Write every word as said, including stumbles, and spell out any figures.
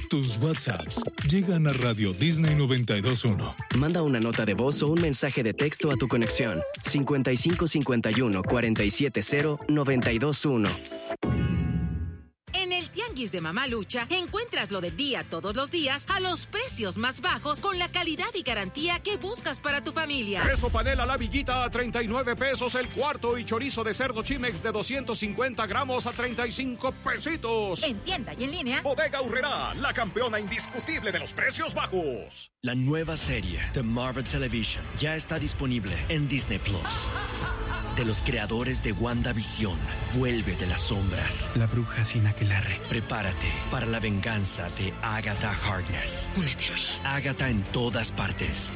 Tus WhatsApps llegan a Radio Disney noventa y dos punto uno. Manda una nota de voz o un mensaje de texto a tu conexión cincuenta y cinco cincuenta y uno cuarenta y siete cero noventa y dos uno. En el Tianguis de Mamalucha encuentras lo del día todos los días a los precios más bajos con la calidad y garantía que buscas para tu familia. Queso panela La Villita a treinta y nueve pesos el cuarto y chorizo de cerdo Chimex de doscientos cincuenta gramos a treinta y cinco pesitos. En tienda y en línea. Bodega Aurrerá, la campeona indiscutible de los precios bajos. La nueva serie de Marvel Television ya está disponible en Disney Plus. De los creadores de WandaVision, vuelve de las sombras. La bruja sin aquelarre. Prepárate para la venganza de Agatha Harkness. Una de mí. Agatha en todas partes.